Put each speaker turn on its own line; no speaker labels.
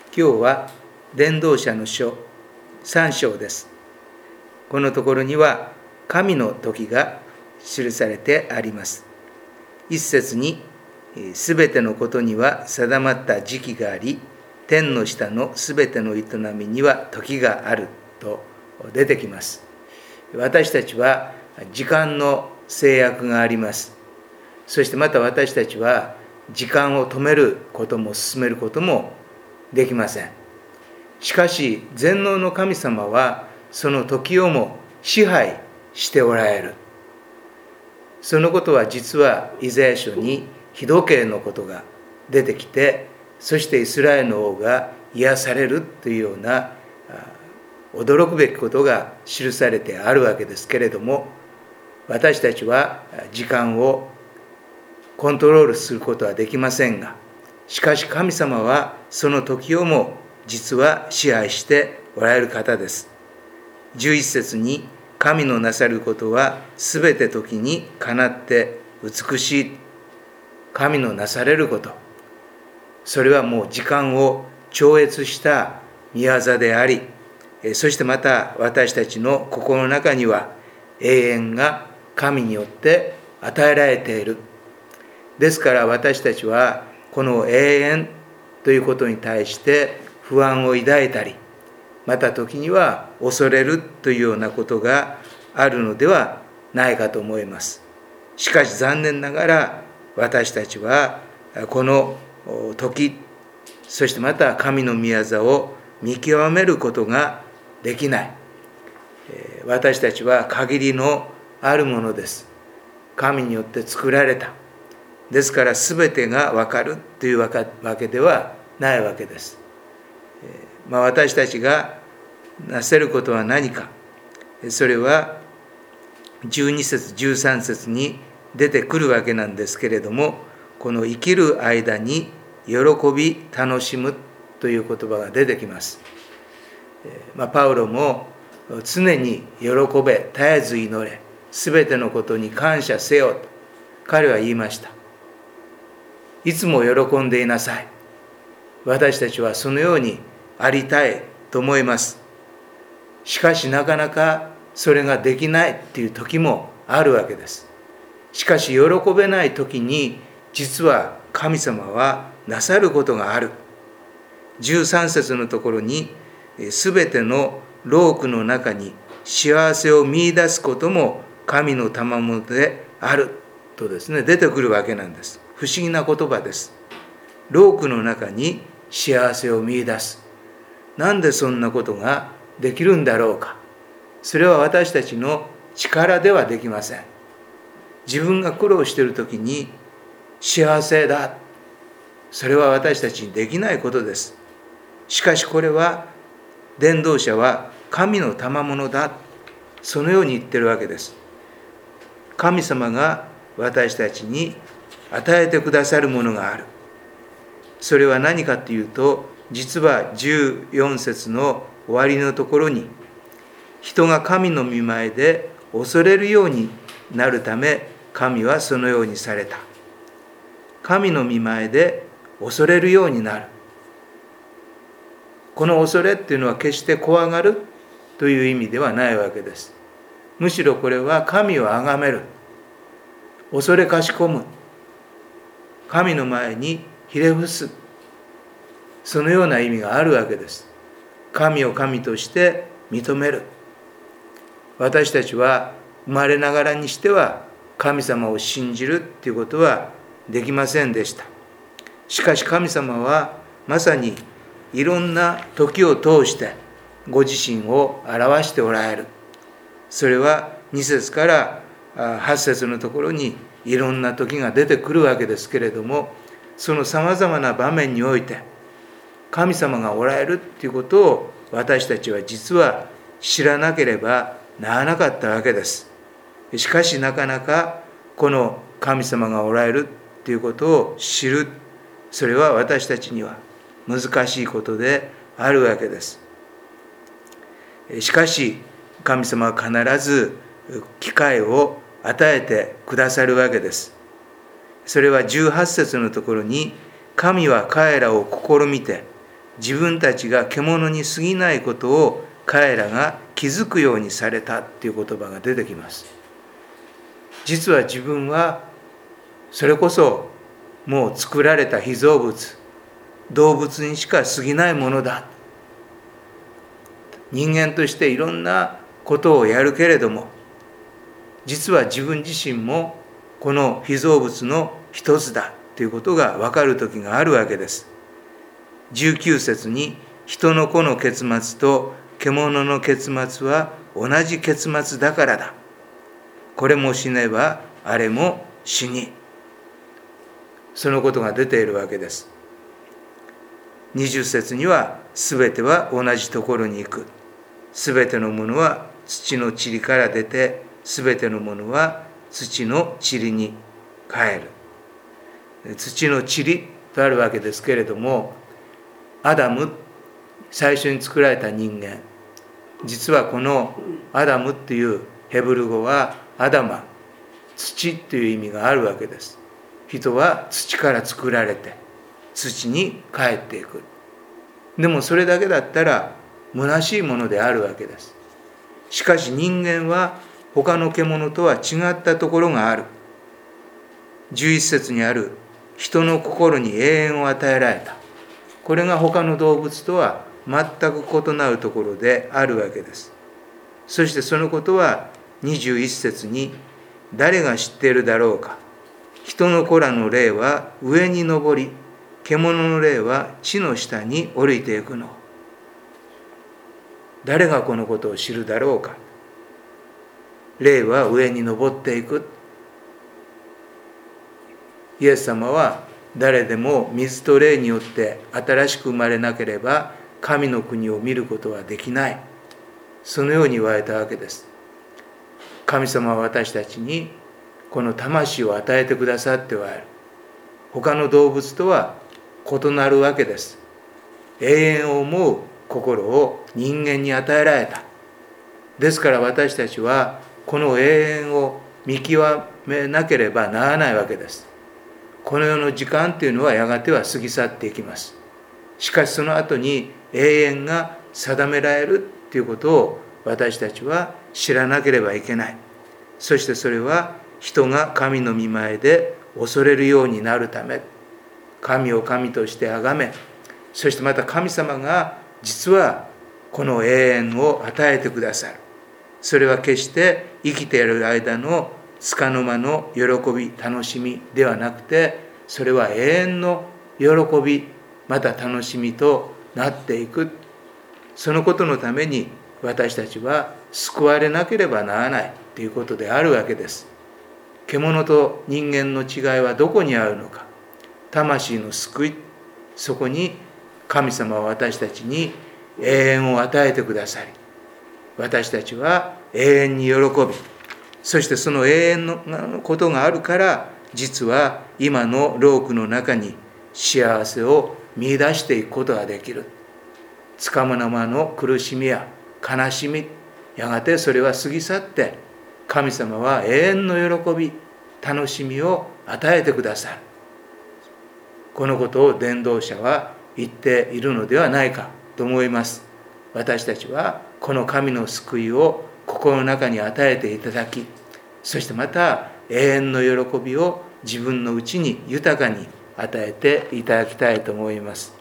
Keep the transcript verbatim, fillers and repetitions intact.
今日は伝道者の書さん章です。このところには神の時が記されてあります。一節に、すべてのことには定まった時期があり、天の下のすべての営みには時があると出てきます。私たちは時間の制約があります。そしてまた私たちは時間を止めることも進めることもできません。しかし全能の神様はその時をも支配しておられる。そのことは実はイザヤ書に日時計のことが出てきて、そしてイスラエルの王が癒されるというような驚くべきことが記されてあるわけですけれども、私たちは時間をコントロールすることはできませんが、しかし神様はその時をも実は支配しておられる方です。じゅういち節に、神のなさることはすべて時にかなって美しい。神のなされること、それはもう時間を超越した御業であり、そしてまた私たちの心の中には永遠が神によって与えられている。ですから私たちはこの永遠ということに対して不安を抱いたり、また時には恐れるというようなことがあるのではないかと思います。しかし残念ながら私たちはこの時、そしてまた神の御業を見極めることができない。私たちは限りのあるものです。神によって作られた。ですから全てが分かるというわけではないわけです。まあ、私たちがなせることは何か。それはじゅうに節じゅうさん節に出てくるわけなんですけれども、この生きる間に喜び楽しむという言葉が出てきます。まあ、パウロも常に喜べ、絶えず祈れ、すべてのことに感謝せよと彼は言いました。いつも喜んでいなさい。私たちはそのようにありたいと思います。しかしなかなかそれができないっていう時もあるわけです。しかし喜べない時に実は神様はなさることがある。じゅうさん節のところに、すべての労苦の中に幸せを見出すことも神の賜物であるとですね、出てくるわけなんです。不思議な言葉です。労苦の中に幸せを見出す。なんでそんなことができるんだろうか。それは私たちの力ではできません。自分が苦労しているときに幸せだ。それは私たちにできないことです。しかしこれは伝道者は神の賜物だ。そのように言ってるわけです。神様が私たちに与えてくださるものがある。それは何かというと、実はじゅうよん節の終わりのところに、人が神の御前で恐れるようになるため、神はそのようにされた。神の御前で恐れるようになる。この恐れっていうのは決して怖がるという意味ではないわけです。むしろこれは神を崇める。恐れかしこむ。神の前にひれ伏す。そのような意味があるわけです。神を神として認める。私たちは生まれながらにしては神様を信じるということはできませんでした。しかし神様はまさにいろんな時を通してご自身を表しておられる。それはに節からはち節のところにいろんな時が出てくるわけですけれども、そのさまざまな場面において神様がおられるということを私たちは実は知らなければならなかったわけです。しかしなかなかこの神様がおられるということを知る、それは私たちには難しいことであるわけです。しかし神様は必ず機会を与えてくださるわけです。それはじゅうはち節のところに、神は彼らを試みて自分たちが獣に過ぎないことを彼らが気づくようにされたという言葉が出てきます。実は自分はそれこそもう作られた被造物、動物にしか過ぎないものだ。人間としていろんなことをやるけれども、実は自分自身もこの被造物の一つだということが分かる時があるわけです。じゅうきゅう節に、人の子の結末と獣の結末は同じ結末だからだ。これも死ねばあれも死に。そのことが出ているわけです。にじゅう節には、すべては同じところに行く。すべてのものは土の塵から出て、すべてのものは土の塵に帰る。土の塵とあるわけですけれども、アダム、最初に作られた人間、実はこのアダムっていうヘブル語はアダマ、土っていう意味があるわけです。人は土から作られて土に帰っていく。でもそれだけだったら虚しいものであるわけです。しかし人間は他の獣とは違ったところがある。じゅういち節にある人の心に永遠を与えられた。これが他の動物とは全く異なるところであるわけです。そしてそのことはにじゅういち節に、誰が知っているだろうか。人の子らの霊は上に上り、獣の霊は地の下に降りていくの。誰がこのことを知るだろうか。霊は上に上っていく。イエス様は誰でも水と霊によって新しく生まれなければ神の国を見ることはできない。そのように言われたわけです。神様は私たちにこの魂を与えてくださってはある。他の動物とは異なるわけです。永遠を思う心を人間に与えられた。ですから私たちはこの永遠を見極めなければならないわけです。この世の時間というのはやがては過ぎ去っていきます。しかしその後に永遠が定められるということを私たちは知らなければいけない。そしてそれは人が神の御前で恐れるようになるため、神を神として崇め、そしてまた神様が実はこの永遠を与えてくださる。それは決して生きている間の束の間の喜び、楽しみではなくて、それは永遠の喜び、また楽しみとなっていく。そのことのために私たちは救われなければならないということであるわけです。獣と人間の違いはどこにあるのか。魂の救い、そこに神様は私たちに永遠を与えてくださり、私たちは永遠に喜び、そしてその永遠のことがあるから、実は今の労苦の中に幸せを見出していくことができる。つかの間の苦しみや悲しみ、やがてそれは過ぎ去って、神様は永遠の喜び、楽しみを与えてくださる。このことを伝道者は言っているのではないかと思います。私たちはこの神の救いを心の中に与えていただき、そしてまた永遠の喜びを自分のうちに豊かに与えていただきたいと思います。